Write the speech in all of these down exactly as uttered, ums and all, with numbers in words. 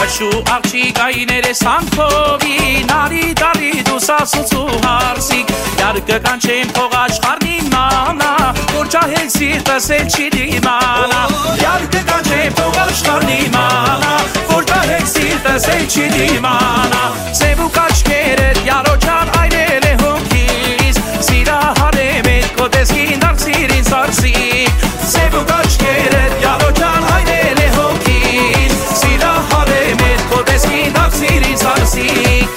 Աշու աղջիկայիները սանքովի Նարի դարի դու սասուցու հարսիկ Յարկը կանչեմ փող աշխարհն իմանա Որ ջահել սիրտս էլ չի դիմանա Յարկը կանչեմ փող աշխարհն իմանա Որ ջահել սիրտս էլ չի դիմանա Սև ու կաչքերդ յարոջան այրել է հոգիս Սիրահարեմ էդ քո տեսքին դարձիր ինձ արսիկ Սև ու կաչքերդ յարոջան այրել է հոգիս Սիրահարեմ էդ քո տեսքին դարձիր ինձ արսիկ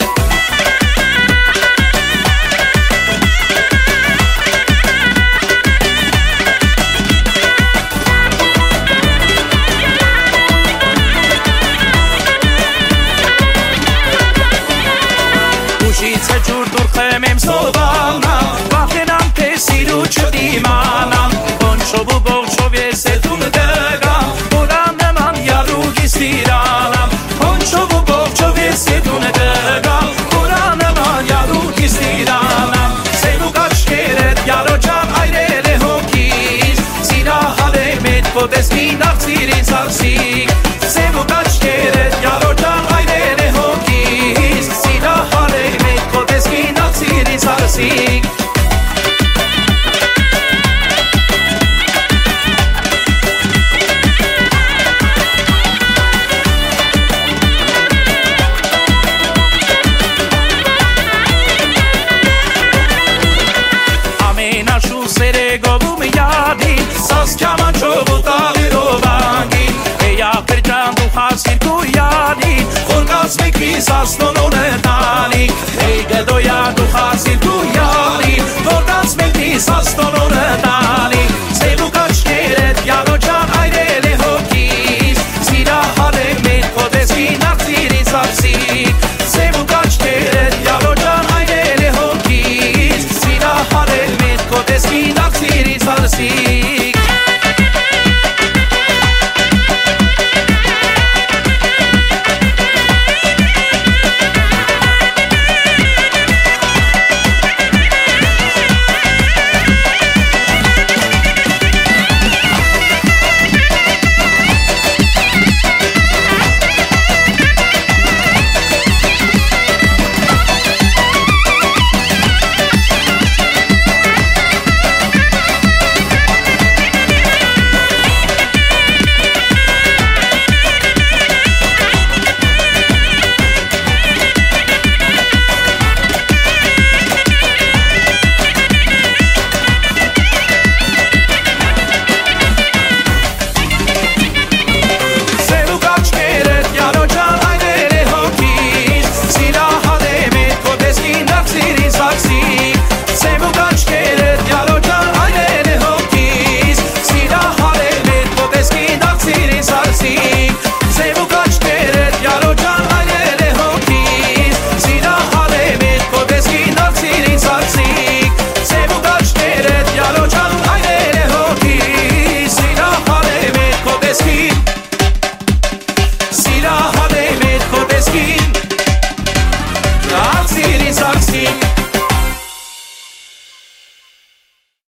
Ուշիցը ջուր դուր խեմ եմ սովանամ Վախենամ թե սիրու չդիմանամ Բոնչով ու բողջով ես է դում դգամ Որան նման յարուգի սիրանամ Բոնչով ու բողջով ես է դում դգամ Որան նման յարուգի սիրանամ Սև ու կաչքերդ յարոջան այրել է հոգիս Սիրահարեմ էդ քո տեսքին դարձիր ինձ արսիկ Սև ու կաչքերդ յարոջան այրել է հոգիս Սիրահարեմ էդ քո տեսքին դարձիր ինձ արսիկ Ամենաշու սերեգով ու միադի Սասկյաման չով ու տավիրով անգին Էյա կրջան դու հասիր դու յադի Որ կազմիկվի սասնոնոն է տանի Էյ գդոյա դու հասիր դու յադի Որ կազմիկվի սասնոնոն